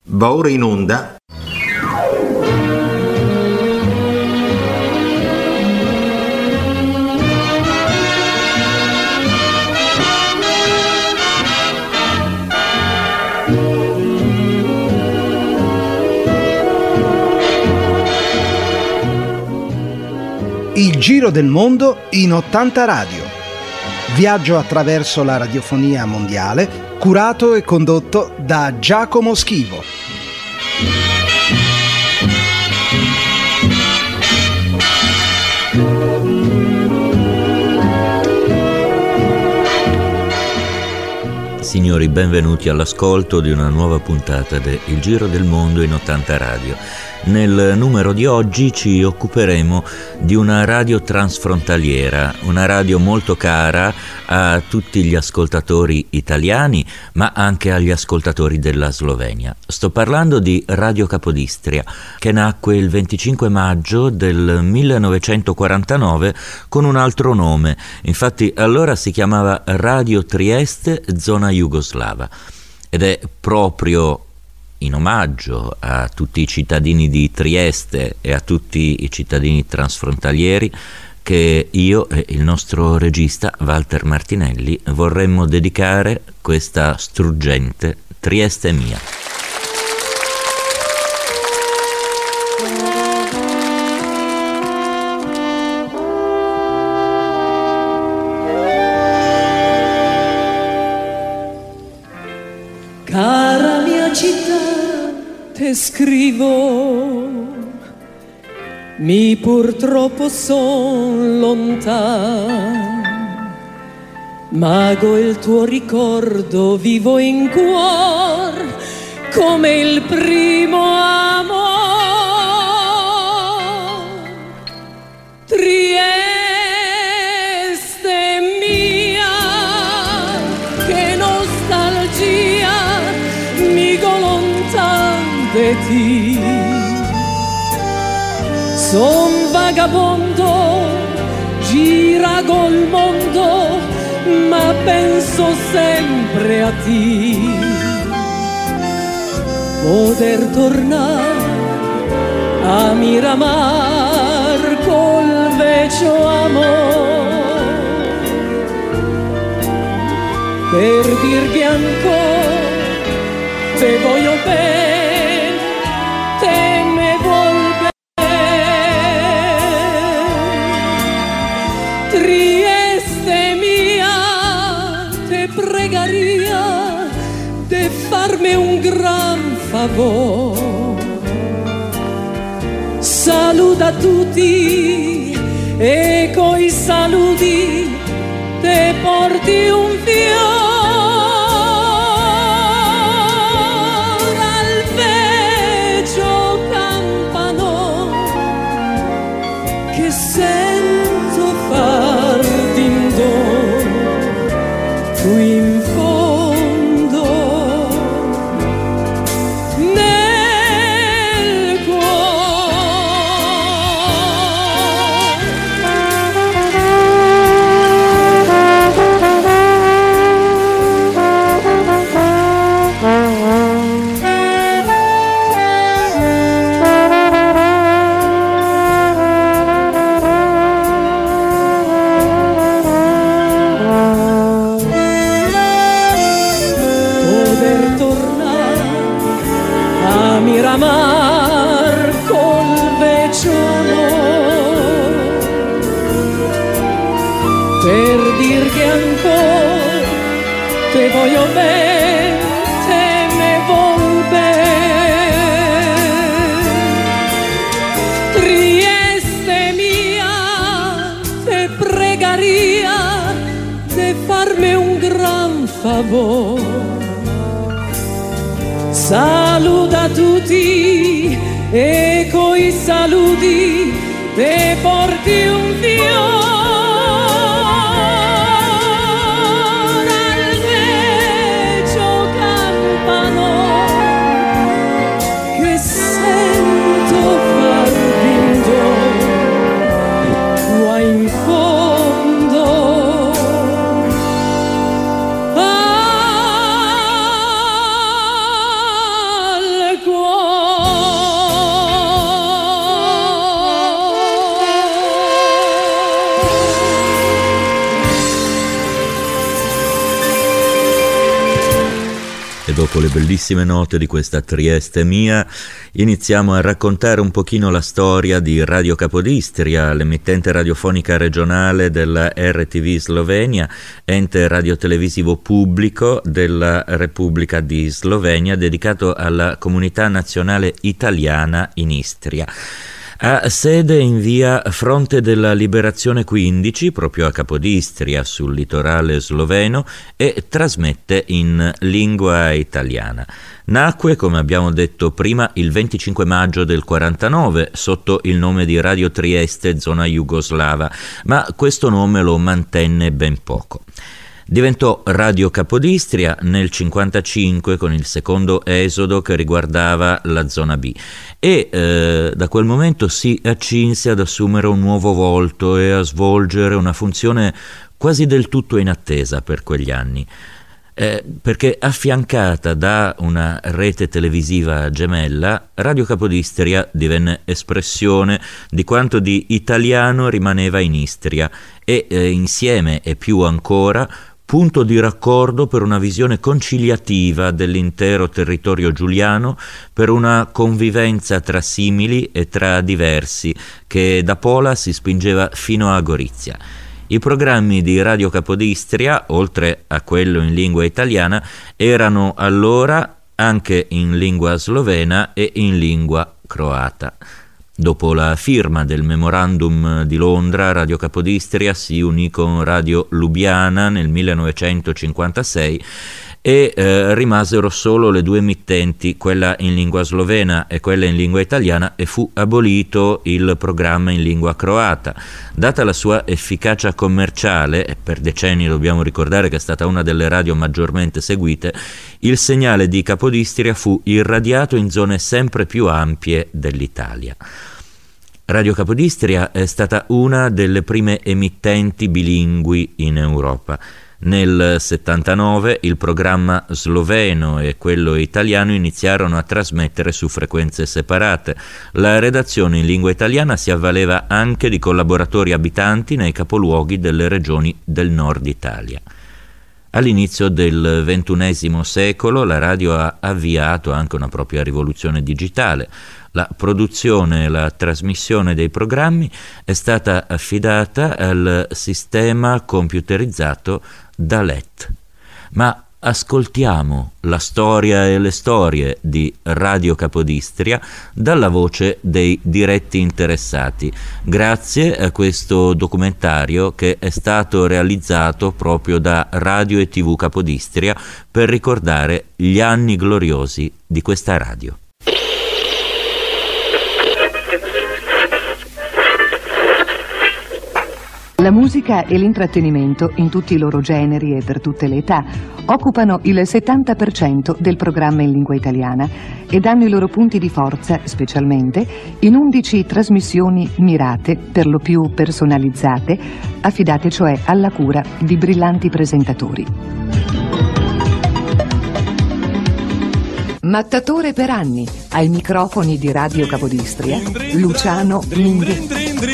Va ora in onda Il giro del mondo in 80 radio. Viaggio attraverso la radiofonia mondiale, curato e condotto da Giacomo Schivo. Signori, benvenuti all'ascolto di una nuova puntata di Il Giro del Mondo in 80 radio. Nel numero di oggi ci occuperemo di una radio transfrontaliera, una radio molto cara a tutti gli ascoltatori italiani, ma anche agli ascoltatori della Slovenia. Sto parlando di Radio Capodistria, che nacque il 25 maggio del 1949 con un altro nome. Infatti allora si chiamava Radio Trieste Zona Jugoslava, ed è proprio in omaggio a tutti i cittadini di Trieste e a tutti i cittadini transfrontalieri che io e il nostro regista Walter Martinelli vorremmo dedicare questa struggente Trieste mia. Cara mia città, te scrivo, mi purtroppo son lontano, ma con il tuo ricordo vivo in cuor come il primo amor. Trieste mia, che nostalgia mi lontan de ti. Son vagabondo, gira col mondo, ma penso sempre a ti. Poter tornare a Miramar col vecchio amor, per dirvi ancora te voglio bene, te me vuol bene. Trieste mia, te pregaria de farmi un gran favor. Saluta tutti e coi saluti te porti un fiore. Qui in fondo nel Miramar col vecchio amor, per dir che ancora te voglio bene, te me vuol bene. Trieste mia, te pregaria de farmi un gran favor. Saluta tutti e coi saluti te porti un fiore al vecchio campano che sento far d'intorno qua in fondo al dopo le bellissime note di questa Trieste mia, iniziamo a raccontare un pochino la storia di Radio Capodistria, l'emittente radiofonica regionale della RTV Slovenia, ente radiotelevisivo pubblico della Repubblica di Slovenia, dedicato alla comunità nazionale italiana in Istria. Ha sede in via Fronte della Liberazione 15, proprio a Capodistria, sul litorale sloveno, e trasmette in lingua italiana. Nacque, come abbiamo detto prima, il 25 maggio del 49 sotto il nome di Radio Trieste, zona jugoslava, ma questo nome lo mantenne ben poco. Diventò Radio Capodistria nel 1955 con il secondo esodo che riguardava la zona B e da quel momento si accinse ad assumere un nuovo volto e a svolgere una funzione quasi del tutto inattesa per quegli anni. Perché affiancata da una rete televisiva gemella, Radio Capodistria divenne espressione di quanto di italiano rimaneva in Istria e insieme e più ancora punto di raccordo per una visione conciliativa dell'intero territorio giuliano, per una convivenza tra simili e tra diversi che da Pola si spingeva fino a Gorizia. I programmi di Radio Capodistria, oltre a quello in lingua italiana, erano allora anche in lingua slovena e in lingua croata. Dopo la firma del memorandum di Londra, Radio Capodistria si unì con Radio Lubiana nel 1956 e rimasero solo le due emittenti, quella in lingua slovena e quella in lingua italiana, e fu abolito il programma in lingua croata. Data la sua efficacia commerciale, e per decenni dobbiamo ricordare che è stata una delle radio maggiormente seguite, il segnale di Capodistria fu irradiato in zone sempre più ampie dell'Italia. Radio Capodistria è stata una delle prime emittenti bilingui in Europa. Nel 79 il programma sloveno e quello italiano iniziarono a trasmettere su frequenze separate. La redazione in lingua italiana si avvaleva anche di collaboratori abitanti nei capoluoghi delle regioni del nord Italia. All'inizio del XXI secolo la radio ha avviato anche una propria rivoluzione digitale. La produzione e la trasmissione dei programmi è stata affidata al sistema computerizzato DALET. Ma ascoltiamo la storia e le storie di Radio Capodistria dalla voce dei diretti interessati, grazie a questo documentario che è stato realizzato proprio da Radio e TV Capodistria per ricordare gli anni gloriosi di questa radio. La musica e l'intrattenimento, in tutti i loro generi e per tutte le età, occupano il 70% del programma in lingua italiana e danno i loro punti di forza, specialmente, in 11 trasmissioni mirate, per lo più personalizzate, affidate cioè alla cura di brillanti presentatori. Mattatore per anni, ai microfoni di Radio Capodistria, Luciano Minghi.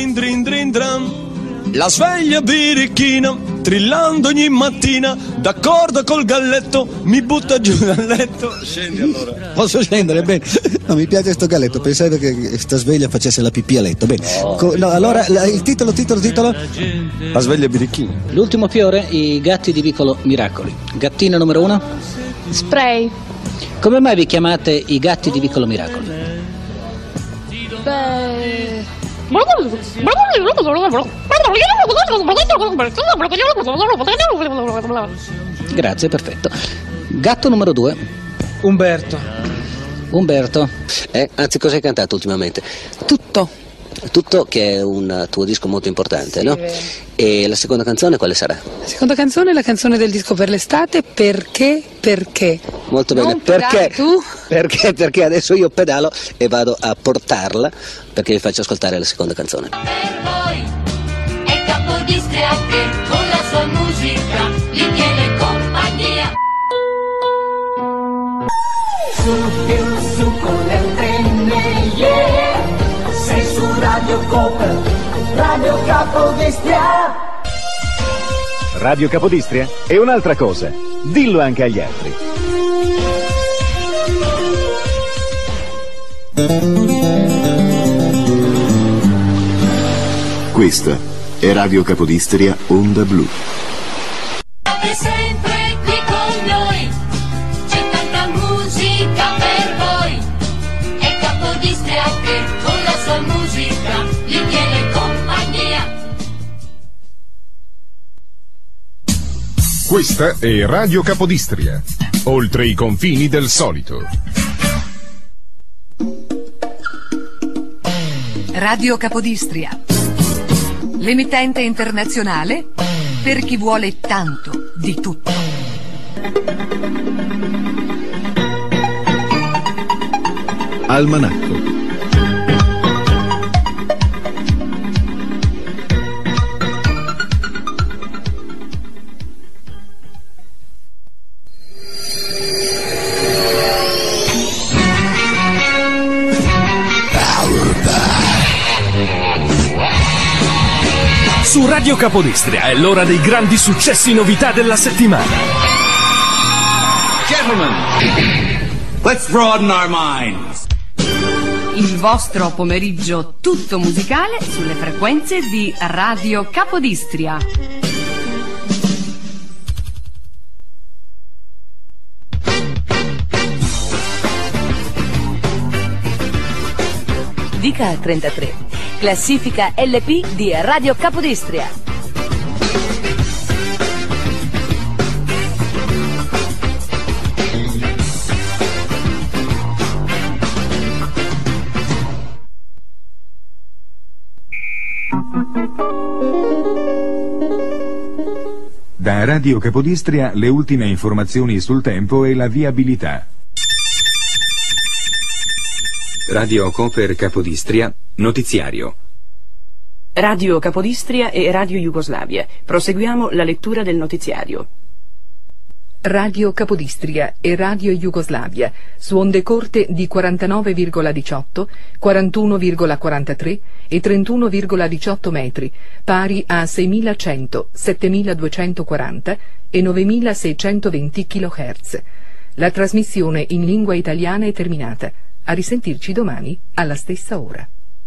La sveglia birichina, trillando ogni mattina, d'accordo col galletto, mi butta giù dal letto. Scendi allora. Posso scendere? Bene. No, mi piace sto galletto, pensavo che sta sveglia facesse la pipì a letto. Bene. No, allora, il titolo. La sveglia birichina. L'ultimo fiore, i gatti di Vicolo Miracoli. Gattina numero 1. Spray. Come mai vi chiamate i gatti di Vicolo Miracoli? Beh... Grazie, perfetto. Gatto numero 2. Umberto. Anzi, cosa hai cantato ultimamente? Tutto, che è un tuo disco molto importante, sì, no? E la seconda canzone quale sarà? La seconda canzone è la canzone del disco per l'estate, Perché? Molto bene, perché? Tu? Perché adesso io pedalo e vado a portarla, perché vi faccio ascoltare la seconda canzone. Per voi è Capodistria che con la sua musica gli tiene compagnia. Su con le trenne, yeah! Sei su Radio Coop, Radio Capodistria. Radio Capodistria è un'altra cosa, dillo anche agli altri. Questa è Radio Capodistria Onda Blu. È sempre qui con noi, c'è tanta musica per voi. È Capodistria che con la sua musica gli tiene compagnia. Questa è Radio Capodistria, oltre i confini del solito. Radio Capodistria, l'emittente internazionale per chi vuole tanto di tutto. Almanacco. Su Radio Capodistria è l'ora dei grandi successi novità della settimana. Gentlemen, let's broaden our minds. Il vostro pomeriggio tutto musicale sulle frequenze di Radio Capodistria. Dica 33. Classifica LP di Radio Capodistria. Da Radio Capodistria le ultime informazioni sul tempo e la viabilità. Radio Coper Capodistria, notiziario. Radio Capodistria e Radio Jugoslavia. Proseguiamo la lettura del notiziario. Radio Capodistria e Radio Jugoslavia, su onde corte di 49,18, 41,43 e 31,18 metri, pari a 6.100, 7.240 e 9.620 kHz. La trasmissione in lingua italiana è terminata. A risentirci domani alla stessa ora.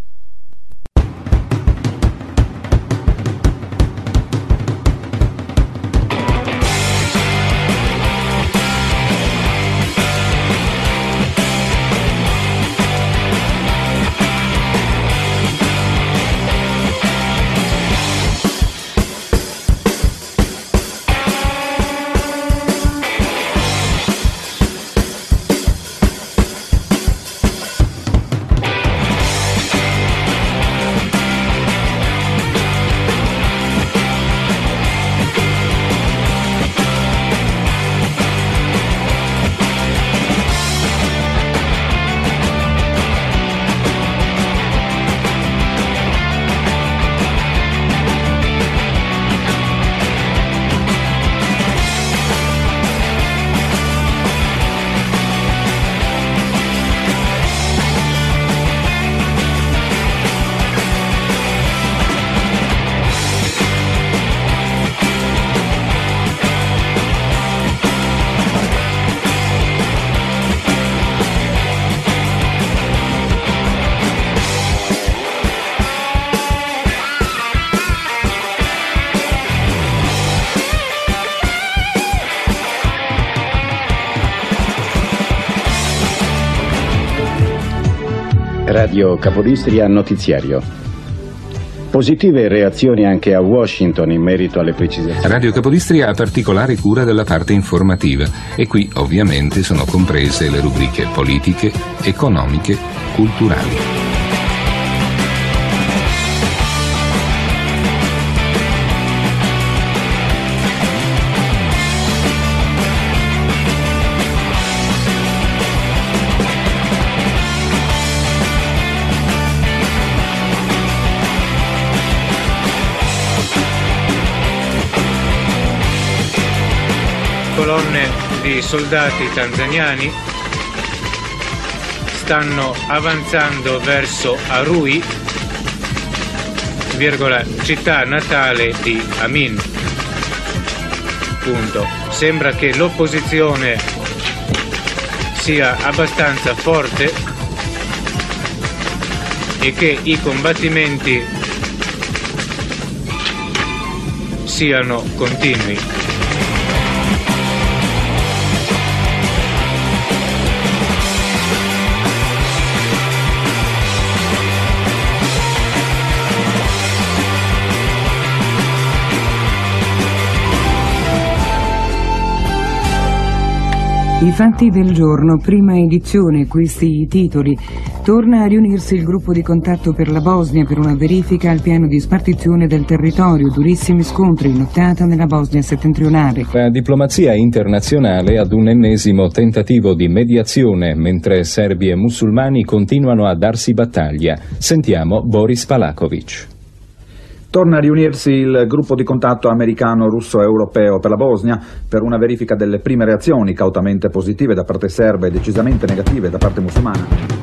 Radio Capodistria notiziario. Positive reazioni anche a Washington in merito alle precisazioni. Radio Capodistria ha particolare cura della parte informativa e qui ovviamente sono comprese le rubriche politiche, economiche, culturali. Colonne di soldati tanzaniani stanno avanzando verso Arui, città natale di Amin. Punto. Sembra che l'opposizione sia abbastanza forte e che i combattimenti siano continui. I fatti del giorno, prima edizione, questi i titoli. Torna a riunirsi il gruppo di contatto per la Bosnia per una verifica al piano di spartizione del territorio, durissimi scontri in nottata nella Bosnia settentrionale. La diplomazia internazionale ad un ennesimo tentativo di mediazione, mentre serbi e musulmani continuano a darsi battaglia. Sentiamo Boris Palakovic. Torna a riunirsi il gruppo di contatto americano-russo-europeo per la Bosnia per una verifica delle prime reazioni cautamente positive da parte serba e decisamente negative da parte musulmana.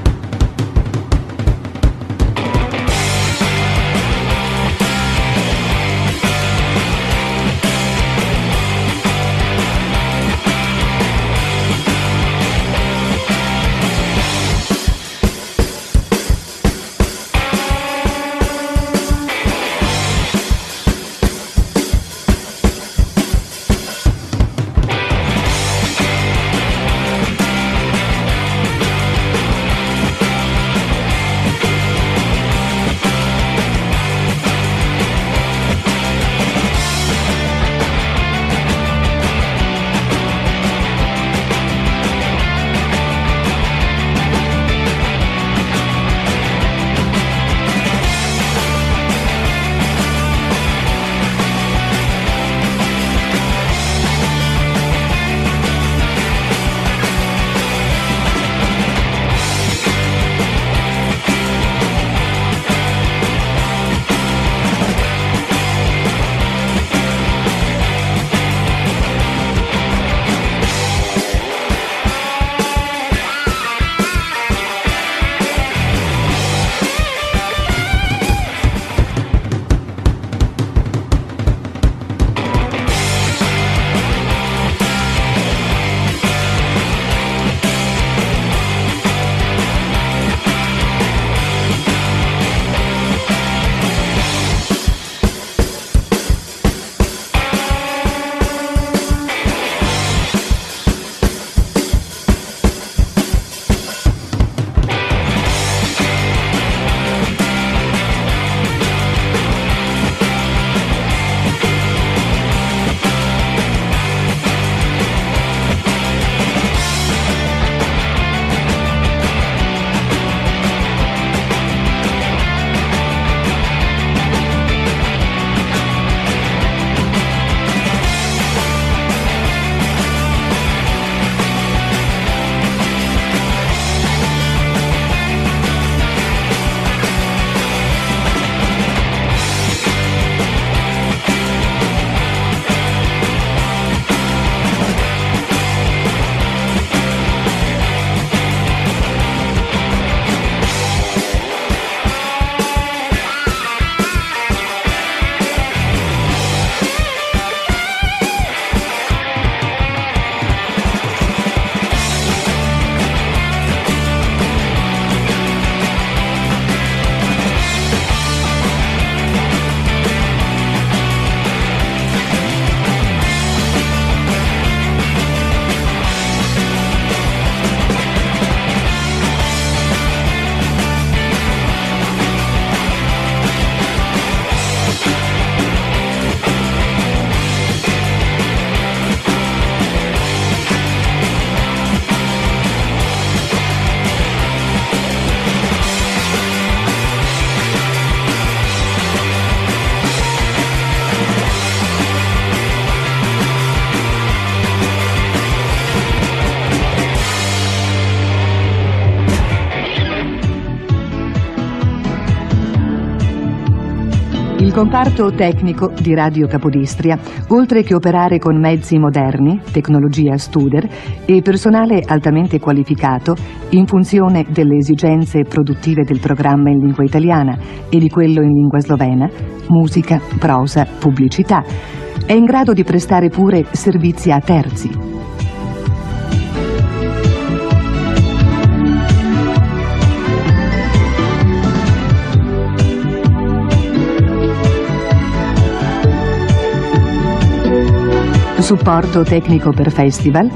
Il comparto tecnico di Radio Capodistria, oltre che operare con mezzi moderni, tecnologia Studer e personale altamente qualificato in funzione delle esigenze produttive del programma in lingua italiana e di quello in lingua slovena, musica, prosa, pubblicità, è in grado di prestare pure servizi a terzi. supporto tecnico per festival,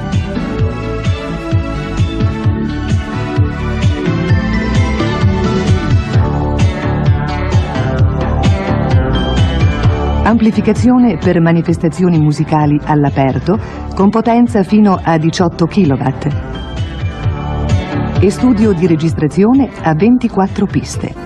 amplificazione per manifestazioni musicali all'aperto con potenza fino a 18 kW e studio di registrazione a 24 piste.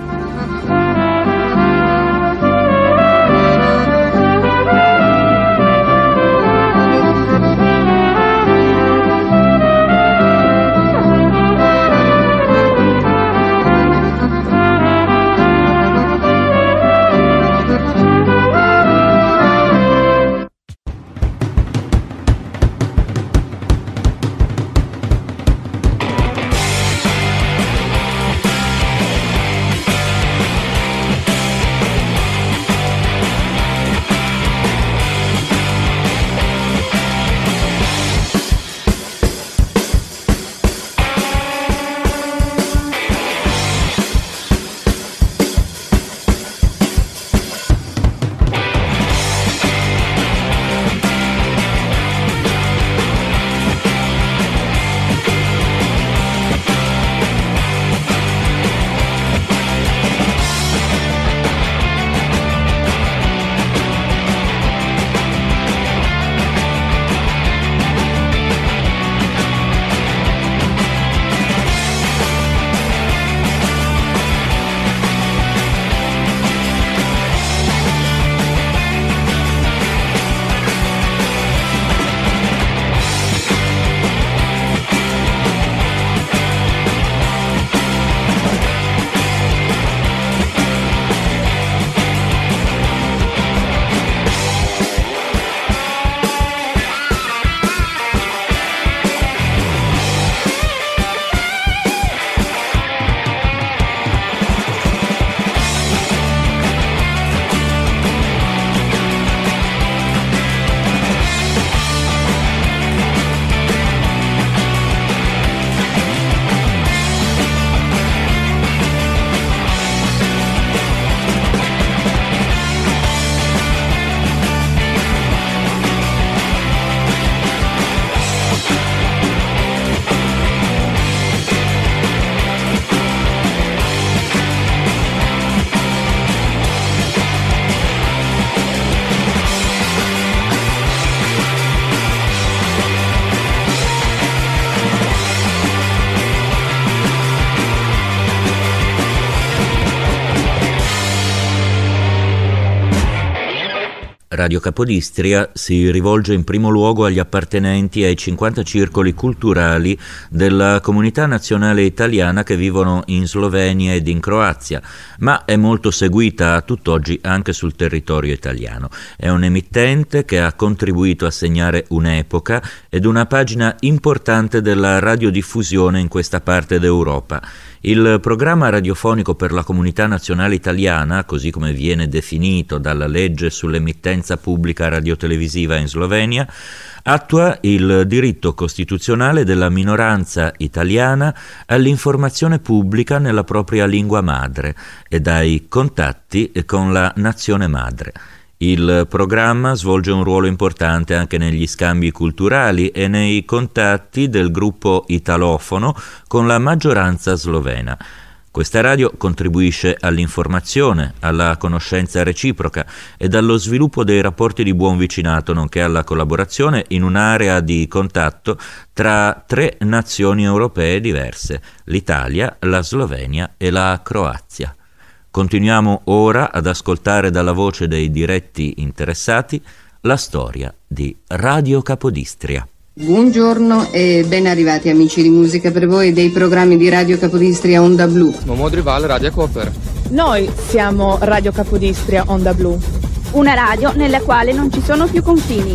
Radio Capodistria si rivolge in primo luogo agli appartenenti ai 50 circoli culturali della comunità nazionale italiana che vivono in Slovenia ed in Croazia, ma è molto seguita a tutt'oggi anche sul territorio italiano. È un emittente che ha contribuito a segnare un'epoca ed una pagina importante della radiodiffusione in questa parte d'Europa. Il programma radiofonico per la comunità nazionale italiana, così come viene definito dalla legge sull'emittenza pubblica radiotelevisiva in Slovenia, attua il diritto costituzionale della minoranza italiana all'informazione pubblica nella propria lingua madre e ai contatti con la nazione madre. Il programma svolge un ruolo importante anche negli scambi culturali e nei contatti del gruppo italofono con la maggioranza slovena. Questa radio contribuisce all'informazione, alla conoscenza reciproca ed allo sviluppo dei rapporti di buon vicinato, nonché alla collaborazione in un'area di contatto tra 3 nazioni europee diverse: l'Italia, la Slovenia e la Croazia. Continuiamo ora ad ascoltare dalla voce dei diretti interessati la storia di Radio Capodistria. Buongiorno e ben arrivati amici di Musica per Voi dei programmi di Radio Capodistria Onda Blu. Momodrival Radio Cooper. Noi siamo Radio Capodistria Onda Blu. Una radio nella quale non ci sono più confini.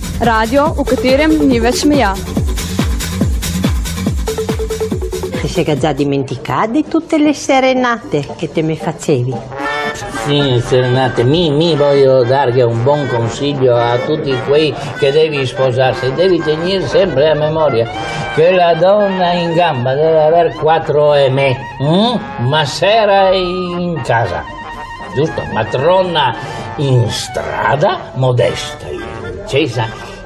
Radio u katerem ni več meja. Ti sei già dimenticata di tutte le serenate che te mi facevi? Sì, serenate, mi voglio dare un buon consiglio a tutti quei che devi sposarsi. Devi tenere sempre a memoria che la donna in gamba deve avere 4 eme, ma sera è in casa, giusto? Matrona in strada, modesta in chiesa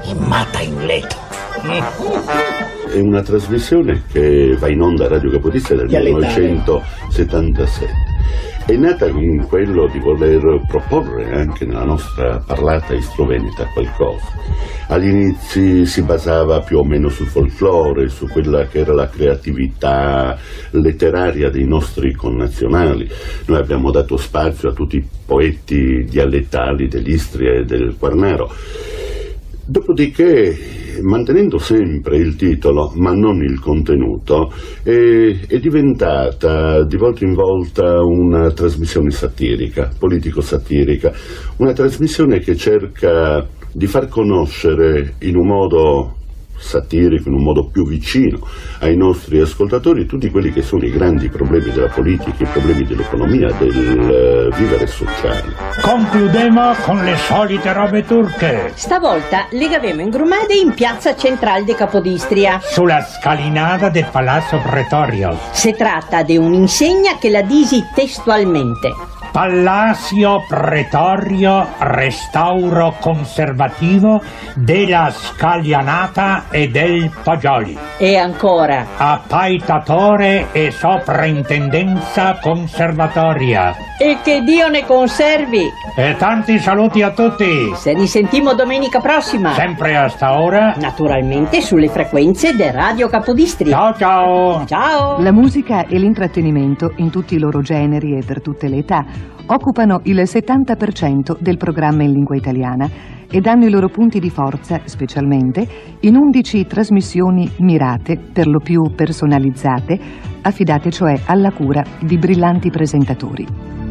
è matta in letto. È una trasmissione che va in onda a Radio Capodistria del 1977. È nata con quello di voler proporre anche nella nostra parlata istroveneta qualcosa. Agli inizi si basava più o meno sul folklore, su quella che era la creatività letteraria dei nostri connazionali. Noi abbiamo dato spazio a tutti i poeti dialettali dell'Istria e del Quarnero. Dopodiché, mantenendo sempre il titolo ma non il contenuto, è diventata di volta in volta una trasmissione satirica, politico-satirica, una trasmissione che cerca di far conoscere in un modo satirico, in un modo più vicino ai nostri ascoltatori tutti quelli che sono i grandi problemi della politica, i problemi dell'economia, del vivere sociale. Concludemo con le solite robe turche. Stavolta le avevamo ingrumate in piazza centrale di Capodistria, Sulla scalinata del Palazzo Pretorio. Si tratta di un'insegna che la disi testualmente. Palazzo Pretorio, restauro conservativo della Scaglianata e del Poggioli. E ancora. Appaitatore e soprintendenza conservatoria. E che Dio ne conservi. E tanti saluti a tutti. Se risentimo domenica prossima. Sempre a sta ora. Naturalmente sulle frequenze di Radio Capodistria. Ciao ciao. Ciao. La musica e l'intrattenimento in tutti i loro generi e per tutte le età occupano il 70% del programma in lingua italiana e danno i loro punti di forza, specialmente, in 11 trasmissioni mirate, per lo più personalizzate, affidate cioè alla cura di brillanti presentatori.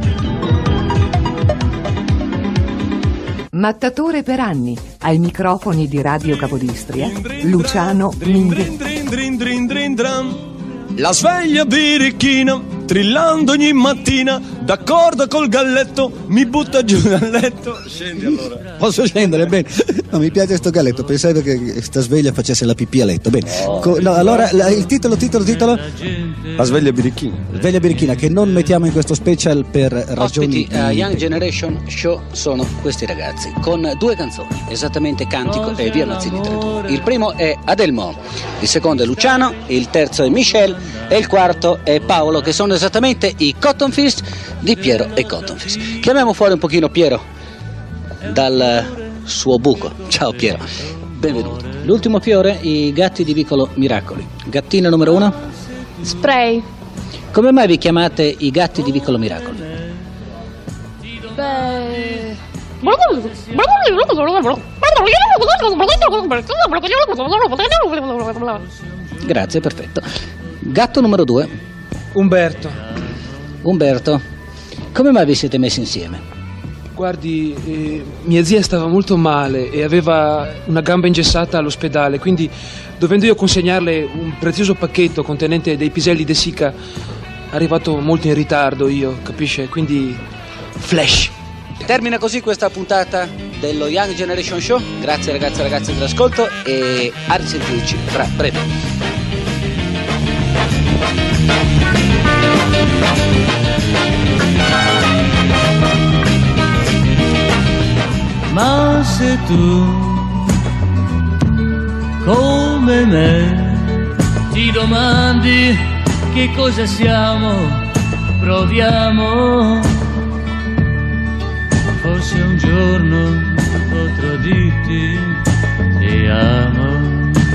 Mattatore per anni, ai microfoni di Radio Capodistria, Luciano Minghi. La sveglia birichina, trillando ogni mattina, d'accordo col galletto, mi butta giù dal letto. Scendi allora. Posso scendere? Bene. No, mi piace sto galletto, pensavo che sta sveglia facesse la pipì a letto. Bene. No, allora il titolo. La sveglia birichina. Sveglia birichina, che non mettiamo in questo special per ragioni. Ospiti a Young Generation Show sono questi ragazzi, con 2 canzoni, esattamente Cantico e Via Mazzini 31. Il primo è Adelmo, il secondo è Luciano, il terzo è Michel e il quarto è Paolo, che sono esattamente i Cotton Fist di Piero e Cotton Fist. Chiamiamo fuori un pochino Piero dal suo buco. Ciao Piero, benvenuto. L'ultimo fiore, i gatti di Vicolo Miracoli. Gattina numero 1? Spray. Come mai vi chiamate i gatti di Vicolo Miracoli? Beh... Grazie, perfetto. Gatto numero 2? Umberto. Umberto, come mai vi siete messi insieme? Guardi, mia zia stava molto male e aveva una gamba ingessata all'ospedale, quindi dovendo io consegnarle un prezioso pacchetto contenente dei piselli de Sica, arrivato molto in ritardo io, capisce? Quindi flash. Termina così questa puntata dello Young Generation Show. Grazie ragazzi e ragazze dell'ascolto e a risentirci fra breve. Ma se tu, come me, ti domandi che cosa siamo, proviamo, forse un giorno potrò dirti ti amo.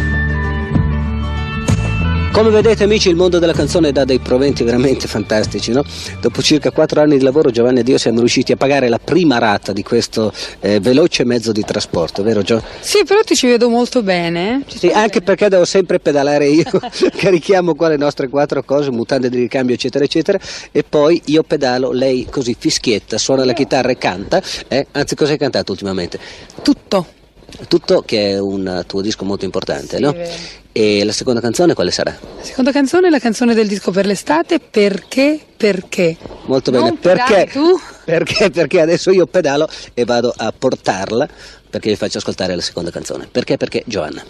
Come vedete amici, il mondo della canzone dà dei proventi veramente fantastici, no? Dopo circa 4 anni di lavoro Giovanni ed io siamo riusciti a pagare la prima rata di questo veloce mezzo di trasporto, vero Gio? Sì, però ti ci vedo molto bene. Sì, anche perché devo sempre pedalare io, carichiamo qua le nostre 4 cose, mutande di ricambio eccetera eccetera, e poi io pedalo, lei così fischietta, suona la chitarra e canta, anzi cosa hai cantato ultimamente? Tutto, che è un tuo disco molto importante, sì, no? E la seconda canzone quale sarà? La seconda canzone è la canzone del disco per l'estate, Perché? Molto bene, perché? Tu? Perché adesso io pedalo e vado a portarla, perché vi faccio ascoltare la seconda canzone. Perché? Giovanna.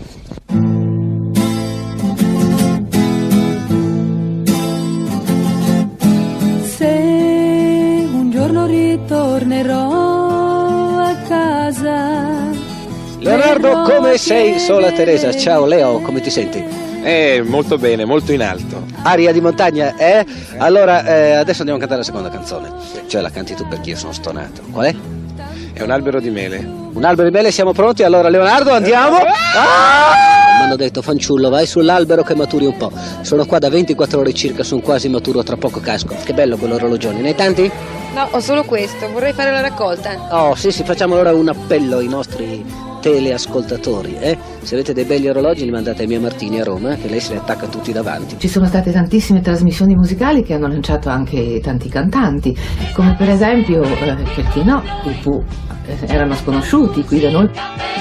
Se un giorno ritornerò a casa, Leonardo, come sei? Sola Teresa. Ciao Leo, come ti senti? Molto bene, molto in alto. Aria di montagna, eh? Allora, adesso andiamo a cantare la seconda canzone. Cioè la canti tu perché io sono stonato. Qual è? È un albero di mele. Un albero di mele, siamo pronti? Allora Leonardo, andiamo! Mi hanno detto, fanciullo, vai sull'albero che maturi un po'. Sono qua da 24 ore circa, sono quasi maturo, tra poco casco. Che bello quell'orologione, ne hai tanti? No, ho solo questo, vorrei fare la raccolta. Oh, sì, facciamo allora un appello ai nostri teleascoltatori, Se avete dei belli orologi li mandate a Mia Martini a Roma, che lei se li attacca tutti davanti. Ci sono state tantissime trasmissioni musicali che hanno lanciato anche tanti cantanti, come per esempio, perché no, i Pooh erano sconosciuti qui da noi.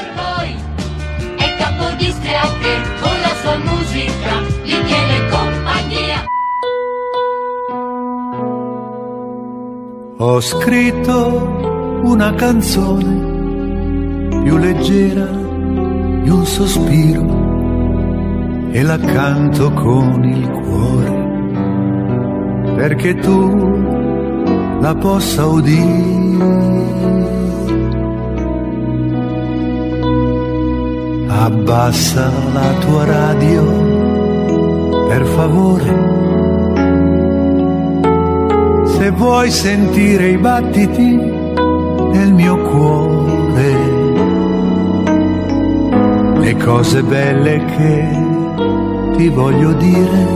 È Capodistria che con la sua musica gli tiene compagnia. Ho scritto una canzone più leggera di un sospiro e la canto con il cuore perché tu la possa udire. Abbassa la tua radio, per favore, se vuoi sentire i battiti del mio cuore, le cose belle che ti voglio dire.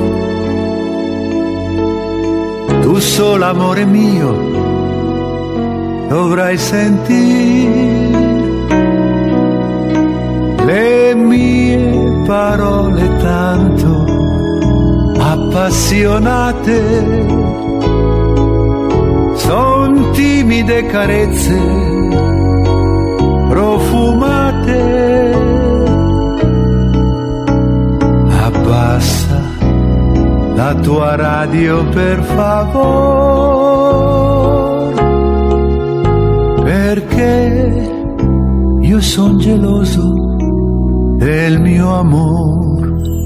Tu solo, amore mio, dovrai sentire le mie parole tanto appassionate. Son timide carezze profumate. Abbassa la tua radio, per favore, perché io son geloso del mio amor.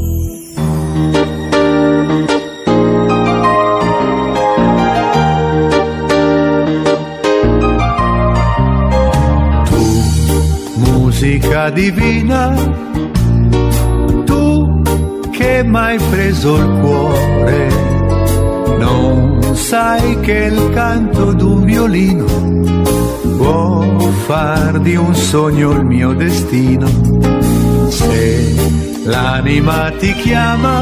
Tu, musica divina, tu che m'hai preso il cuore, non sai che il canto d'un violino può far di un sogno il mio destino. Se l'anima ti chiama,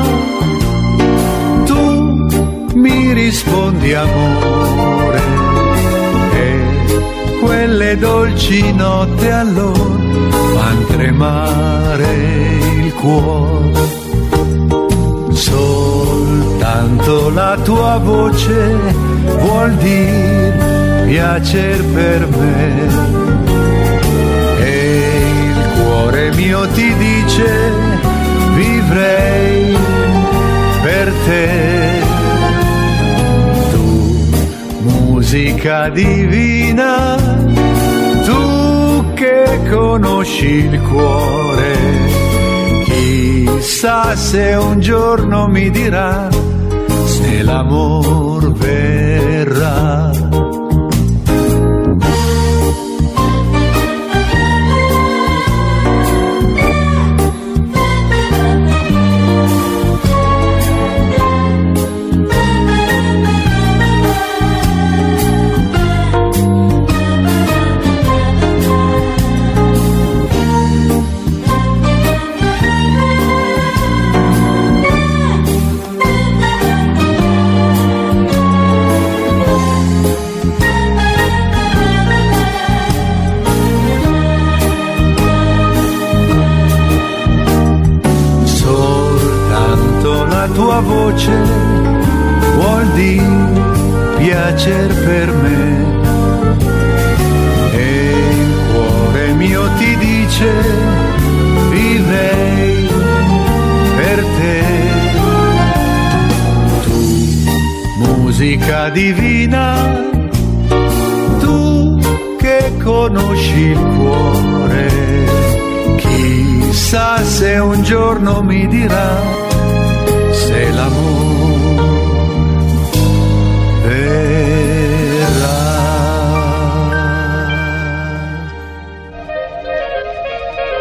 tu mi rispondi amore, e quelle dolci notte allora fan tremare il cuore. Soltanto la tua voce vuol dir piacer per me, e il cuore mio ti dice vivrei per te. Tu, musica divina, tu che conosci il cuore, chissà se un giorno mi dirà se l'amor verrà. Voce vuol dire piacer per me, e il cuore mio ti dice vivrei per te. Tu, musica divina, tu che conosci il cuore, chissà se un giorno mi dirà se l'amor verrà.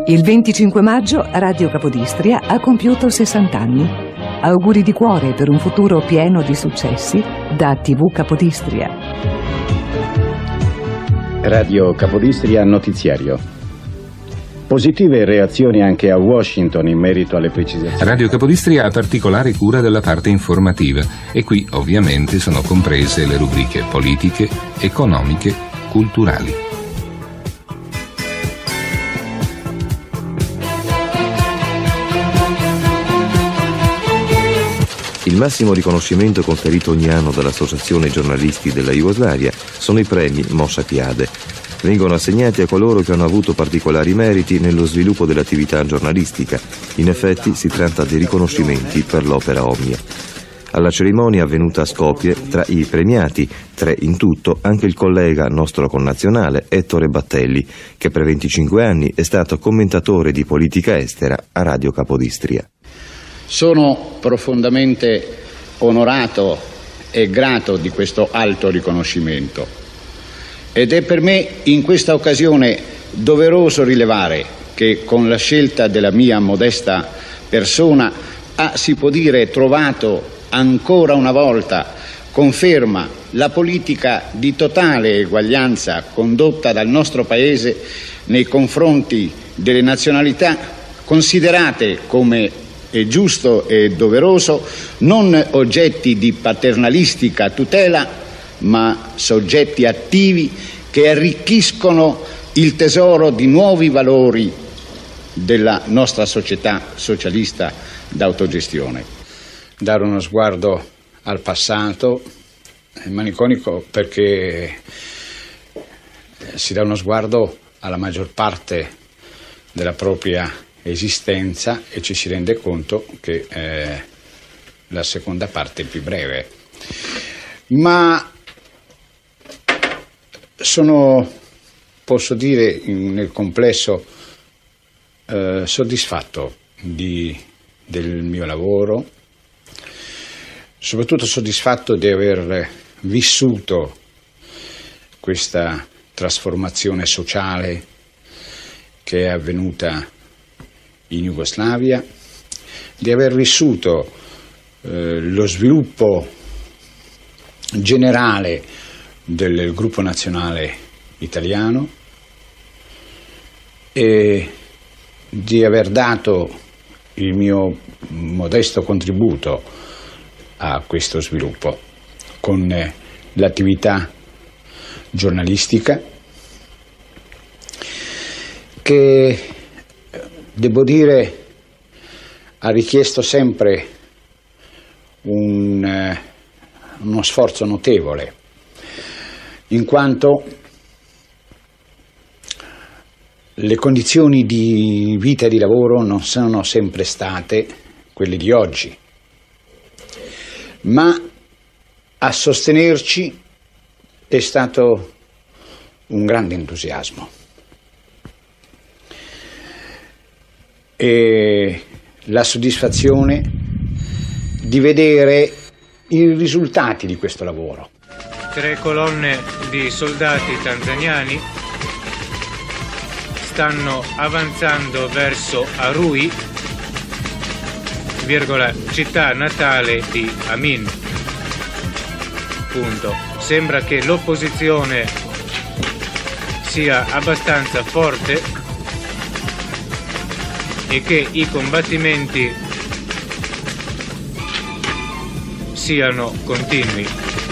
Il 25 maggio Radio Capodistria ha compiuto 60 anni. Auguri di cuore per un futuro pieno di successi da TV Capodistria. Radio Capodistria Notiziario. Positive reazioni anche a Washington in merito alle precisazioni. Radio Capodistria ha particolare cura della parte informativa e qui ovviamente sono comprese le rubriche politiche, economiche, culturali. Il massimo riconoscimento conferito ogni anno dall'Associazione Giornalisti della Jugoslavia sono i premi Moša Pjade. Vengono assegnati a coloro che hanno avuto particolari meriti nello sviluppo dell'attività giornalistica. In effetti si tratta di riconoscimenti per l'opera omnia. Alla cerimonia avvenuta a Skopje, tra i premiati, 3 in tutto, anche il collega nostro connazionale Ettore Battelli, che per 25 anni è stato commentatore di politica estera a Radio Capodistria. Sono profondamente onorato e grato di questo alto riconoscimento ed è per me in questa occasione doveroso rilevare che con la scelta della mia modesta persona si può dire trovato ancora una volta conferma la politica di totale eguaglianza condotta dal nostro Paese nei confronti delle nazionalità considerate, come è giusto e doveroso, non oggetti di paternalistica tutela, ma soggetti attivi che arricchiscono il tesoro di nuovi valori della nostra società socialista d'autogestione. Dare uno sguardo al passato è maniconico perché si dà uno sguardo alla maggior parte della propria esistenza e ci si rende conto che la seconda parte è più breve. Ma sono, posso dire nel complesso, soddisfatto del mio lavoro, soprattutto soddisfatto di aver vissuto questa trasformazione sociale che è avvenuta in Jugoslavia, di aver vissuto lo sviluppo generale del gruppo nazionale italiano e di aver dato il mio modesto contributo a questo sviluppo con l'attività giornalistica che, devo dire, ha richiesto sempre uno sforzo notevole, in quanto le condizioni di vita e di lavoro non sono sempre state quelle di oggi, ma a sostenerci è stato un grande entusiasmo. E la soddisfazione di vedere i risultati di questo lavoro. 3 colonne di soldati tanzaniani stanno avanzando verso Arui, città natale di Amin. Punto. Sembra che l'opposizione sia abbastanza forte e che i combattimenti siano continui.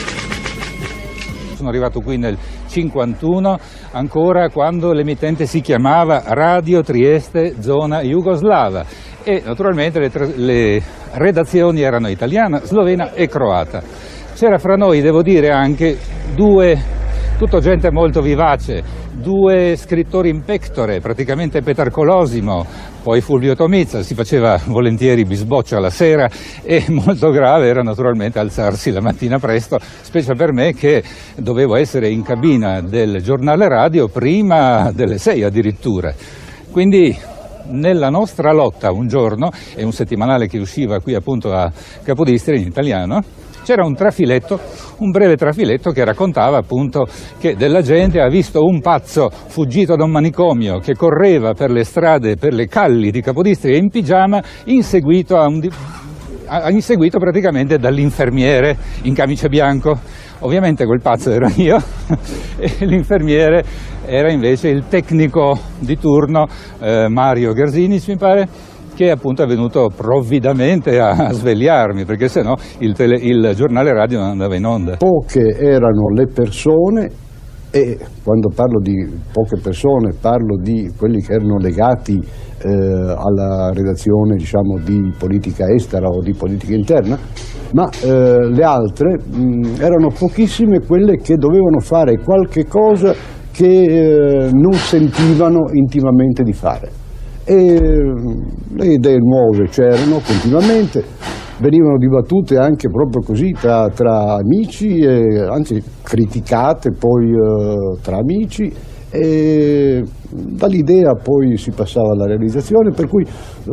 Sono arrivato qui nel 51, ancora quando l'emittente si chiamava Radio Trieste Zona Jugoslava e naturalmente le redazioni erano italiana, slovena e croata. C'era fra noi, devo dire, anche tutta gente molto vivace, 2 scrittori in pectore, praticamente Petar Colosimo, poi Fulvio Tomizza, si faceva volentieri bisboccia la sera e molto grave era naturalmente alzarsi la mattina presto, specie per me che dovevo essere in cabina del giornale radio prima delle 6 addirittura. Quindi nella nostra lotta un giorno, è un settimanale che usciva qui appunto a Capodistria in italiano, c'era un breve trafiletto che raccontava appunto che della gente ha visto un pazzo fuggito da un manicomio che correva per le strade, per le calli di Capodistria in pigiama, inseguito praticamente dall'infermiere in camice bianco. Ovviamente quel pazzo ero io e l'infermiere era invece il tecnico di turno, Mario Garzinic mi pare, che appunto è venuto provvidamente a svegliarmi, perché sennò il giornale radio non andava in onda. Poche erano le persone, e quando parlo di poche persone parlo di quelli che erano legati alla redazione, diciamo, di politica estera o di politica interna, ma le altre erano pochissime quelle che dovevano fare qualche cosa che non sentivano intimamente di fare. E le idee nuove c'erano continuamente, venivano dibattute anche proprio così tra amici, anzi criticate poi tra amici, e dall'idea poi si passava alla realizzazione, per cui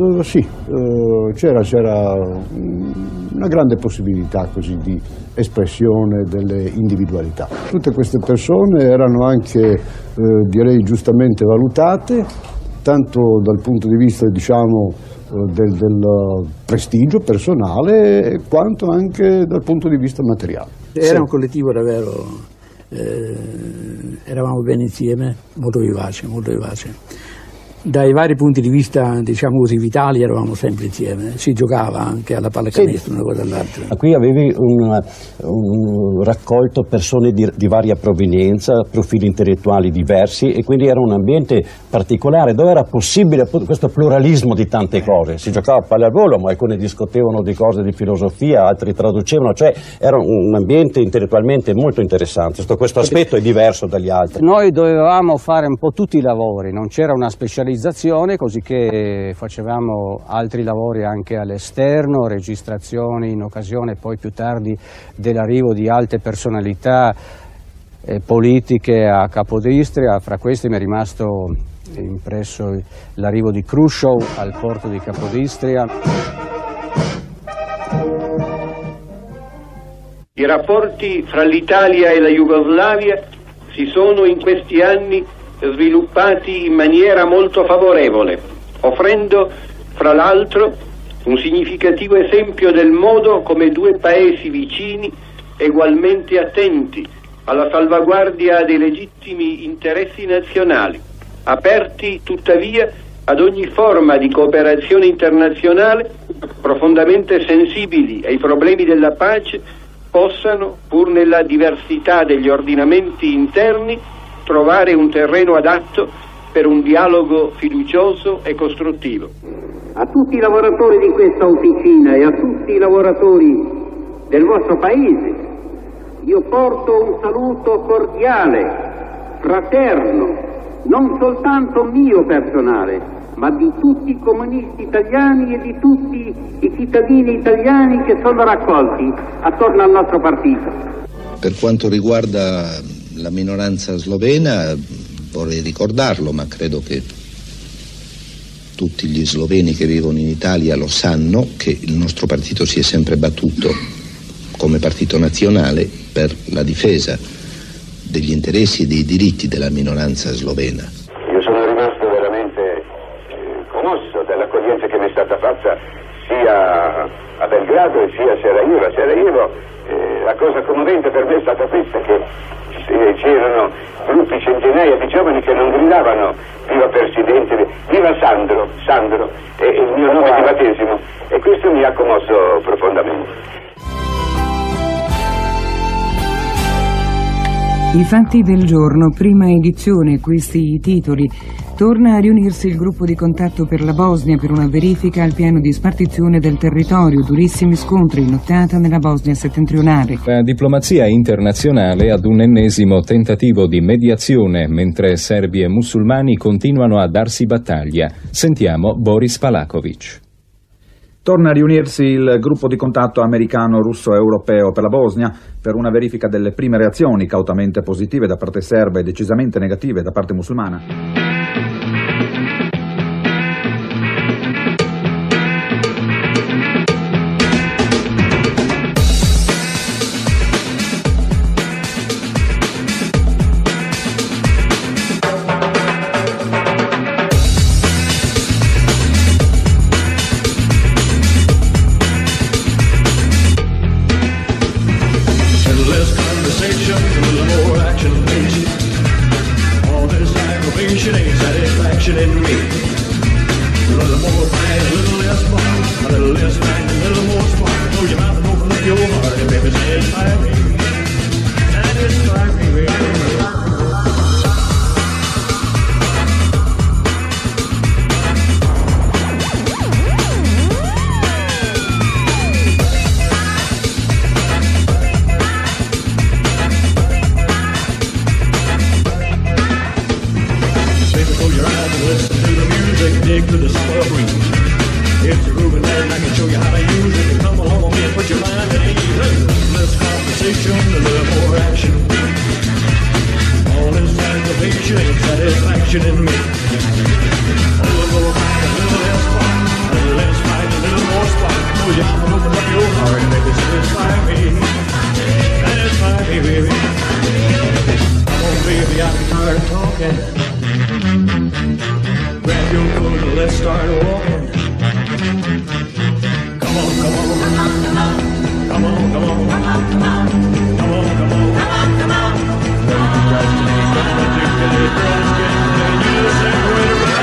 c'era una grande possibilità così di espressione delle individualità. Tutte queste persone erano anche, direi, giustamente valutate, tanto dal punto di vista, diciamo, del prestigio personale quanto anche dal punto di vista materiale. Era un collettivo davvero, eravamo bene insieme, molto vivace. Dai vari punti di vista, diciamo così, vitali, eravamo sempre insieme, si giocava anche alla pallacanestro, una cosa all'altra. Qui avevi un raccolto persone di varia provenienza, profili intellettuali diversi, e quindi era un ambiente particolare dove era possibile appunto questo pluralismo di tante cose. Si giocava a pallavolo, ma alcuni discutevano di cose di filosofia, altri traducevano, cioè era un ambiente intellettualmente molto interessante. Questo aspetto è diverso dagli altri. Noi dovevamo fare un po' tutti i lavori, non c'era una specializzazione, così che facevamo altri lavori anche all'esterno, registrazioni in occasione poi più tardi dell'arrivo di alte personalità politiche a Capodistria. Fra questi mi è rimasto impresso l'arrivo di Khrushchev al porto di Capodistria. I rapporti fra l'Italia e la Jugoslavia si sono in questi anni sviluppati in maniera molto favorevole, offrendo fra l'altro un significativo esempio del modo come due paesi vicini, egualmente attenti alla salvaguardia dei legittimi interessi nazionali, aperti tuttavia ad ogni forma di cooperazione internazionale, profondamente sensibili ai problemi della pace, possano, pur nella diversità degli ordinamenti interni, trovare un terreno adatto per un dialogo fiducioso e costruttivo. A tutti i lavoratori di questa officina e a tutti i lavoratori del vostro paese io porto un saluto cordiale, fraterno, non soltanto mio personale, ma di tutti i comunisti italiani e di tutti i cittadini italiani che sono raccolti attorno al nostro partito. Per quanto riguarda la minoranza slovena, vorrei ricordarlo, ma credo che tutti gli sloveni che vivono in Italia lo sanno, che il nostro partito si è sempre battuto come partito nazionale per la difesa degli interessi e dei diritti della minoranza slovena. Io sono rimasto veramente commosso dall'accoglienza che mi è stata fatta sia a Belgrado e sia a Sarajevo. A Sarajevo la cosa commovente per me è stata questa, che c'erano gruppi, centinaia di giovani che non gridavano viva Presidente, viva Sandro, è il mio nome di battesimo, e questo mi ha commosso profondamente. I fatti del giorno, prima edizione, questi i titoli. Torna a riunirsi il gruppo di contatto per la Bosnia per una verifica al piano di spartizione del territorio. Durissimi scontri in nottata nella Bosnia settentrionale. La diplomazia internazionale ad un ennesimo tentativo di mediazione, mentre serbi e musulmani continuano a darsi battaglia. Sentiamo Boris Palakovic. Torna a riunirsi il gruppo di contatto americano-russo-europeo per la Bosnia per una verifica delle prime reazioni cautamente positive da parte serba e decisamente negative da parte musulmana. dig to the summer breeze. It's a groovy night, I can show you how to use it. Come along with me and put your mind at ease. Less conversation, a little more action. All this aggravation and satisfaction in me. A little more fight, a little less fight. A little less fight, a little more spark. Oh yeah, I'm gonna open up your heart and make it satisfy me. Satisfy me, baby. Come on, baby, I'm tired of talking. Grab your coat and let's start walking. Come on, come on, come on, come on, come on, come on, come on, come on, come on, come on, come on. Let's get it, let's get it, you separate it.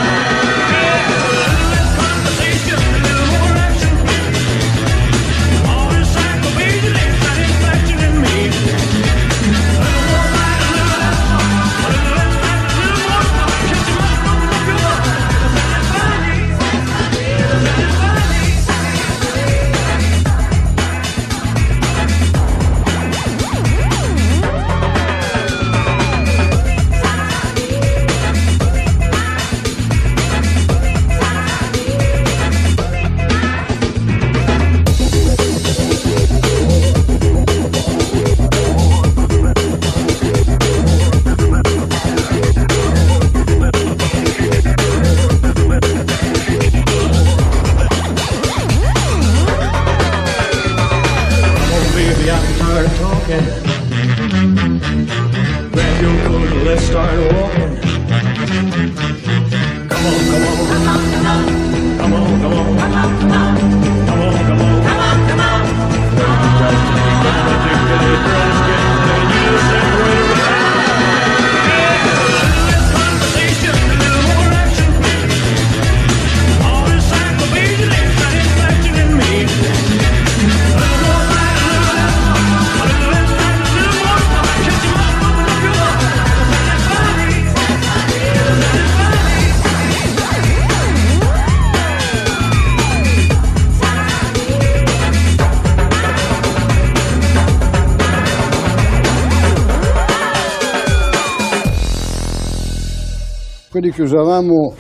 Quelli che usavamo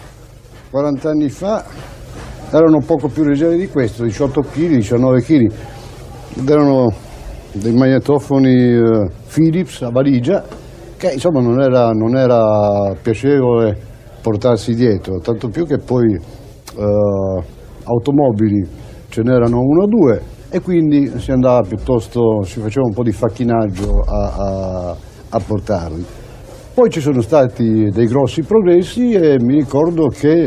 40 anni fa erano poco più leggeri di questo, 18 kg, 19 kg, ed erano dei magnetofoni Philips a valigia che insomma non era piacevole portarsi dietro, tanto più che poi automobili ce n'erano uno o due e quindi si andava piuttosto, si faceva un po' di facchinaggio a portarli. Poi ci sono stati dei grossi progressi e mi ricordo che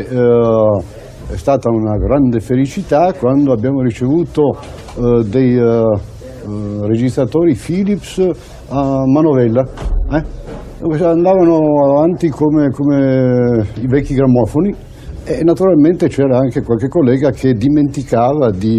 è stata una grande felicità quando abbiamo ricevuto dei registratori Philips a manovella. Andavano avanti come i vecchi grammofoni e naturalmente c'era anche qualche collega che dimenticava di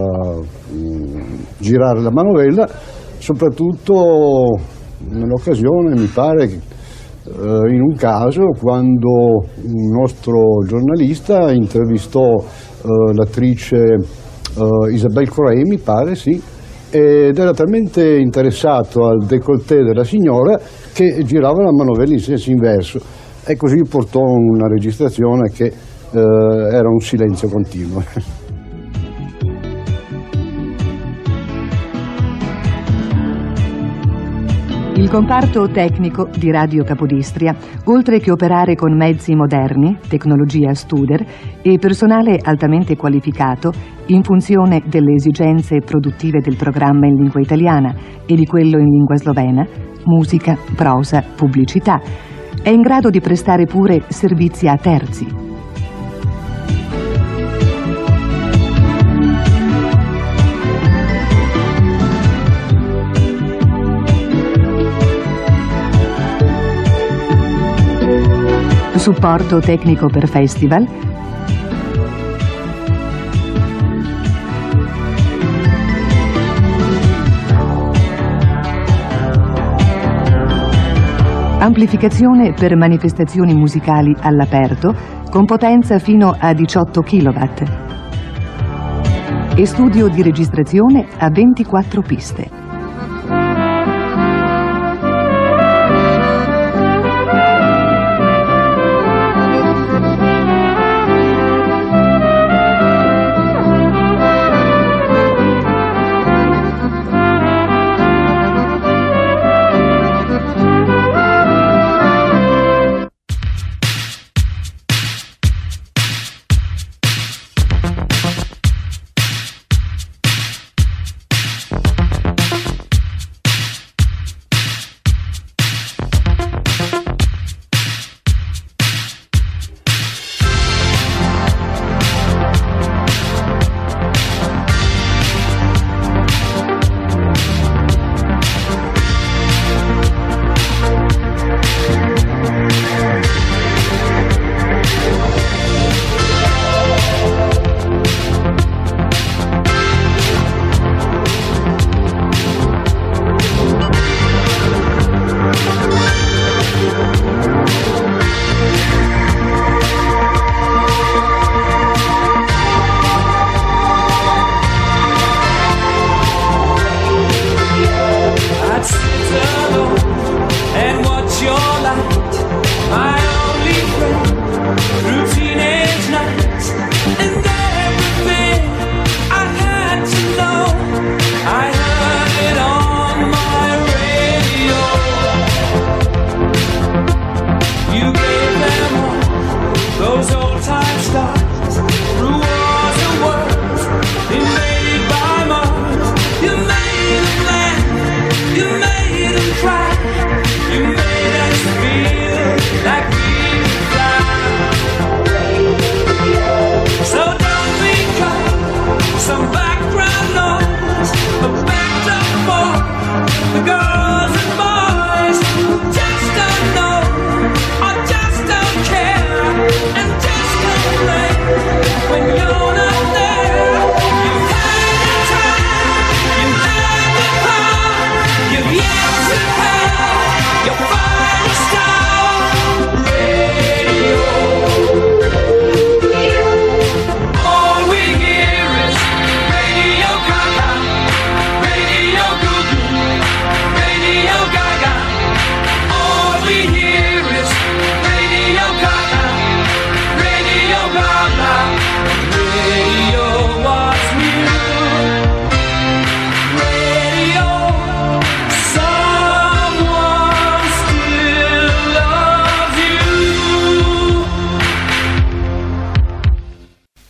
girare la manovella, soprattutto nell'occasione, mi pare, in un caso quando un nostro giornalista intervistò l'attrice Isabelle Corré, mi pare, sì, ed era talmente interessato al décolleté della signora che girava la manovella in senso inverso e così portò una registrazione che era un silenzio continuo. Il comparto tecnico di Radio Capodistria, oltre che operare con mezzi moderni, tecnologia Studer e personale altamente qualificato in funzione delle esigenze produttive del programma in lingua italiana e di quello in lingua slovena, musica, prosa, pubblicità, è in grado di prestare pure servizi a terzi. Supporto tecnico per festival, amplificazione per manifestazioni musicali all'aperto con potenza fino a 18 kW e studio di registrazione a 24 piste.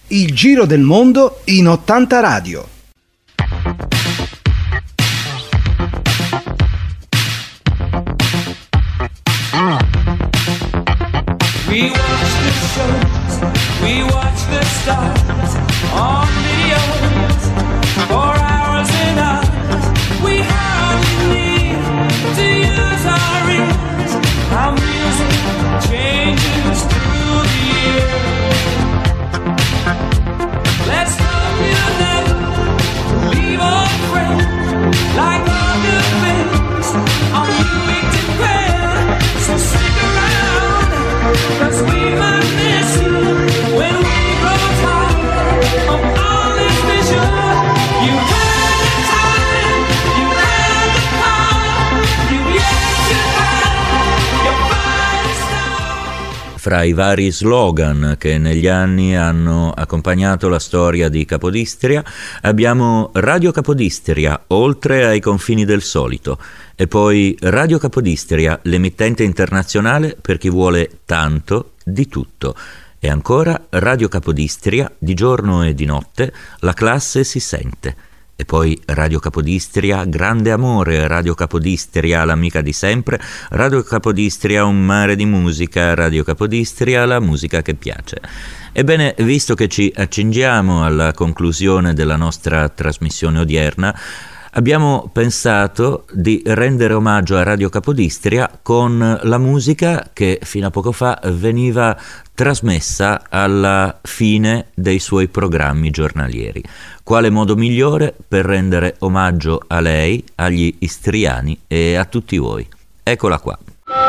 Il giro del mondo in 80 radio. We watch the shows, we watch the stars on videos for hours and hours. We hardly need to use our ears. Our music changes through the year. Let's love you now, leave our friends like other things on Ewing to Grand. So stick around, 'cause we might miss you when we grow tired of all this vision. You had the time, you had the power, you yet to have your finest hour. Fra i vari slogan che negli anni hanno accompagnato la storia di Capodistria abbiamo Radio Capodistria, oltre ai confini del solito, e poi Radio Capodistria, l'emittente internazionale per chi vuole tanto di tutto, e ancora Radio Capodistria, di giorno e di notte la classe si sente. E poi Radio Capodistria, grande amore, Radio Capodistria, l'amica di sempre, Radio Capodistria, un mare di musica, Radio Capodistria, la musica che piace. Ebbene, visto che ci accingiamo alla conclusione della nostra trasmissione odierna, abbiamo pensato di rendere omaggio a Radio Capodistria con la musica che fino a poco fa veniva trasmessa alla fine dei suoi programmi giornalieri. Quale modo migliore per rendere omaggio a lei, agli istriani e a tutti voi? Eccola qua.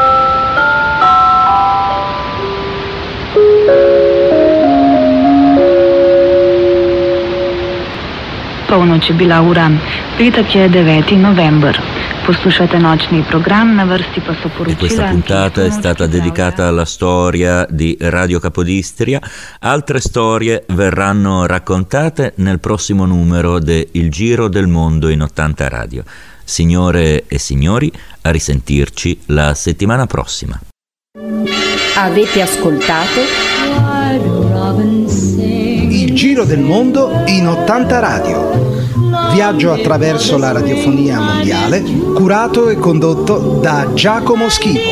Полночи bila Uran. Petak je 9. november. Poslušate nočni program, na vrsti pa so poročila. E questa puntata è stata dedicata alla storia di Radio Capodistria. Altre storie verranno raccontate nel prossimo numero de Il Giro del Mondo in 80 radio. Signore e signori, a risentirci la settimana prossima. Avete ascoltato Il Giro del Mondo in 80 radio. Viaggio attraverso la radiofonia mondiale, curato e condotto da Giacomo Schivo.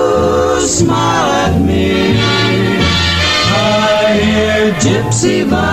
Gypsy vibe.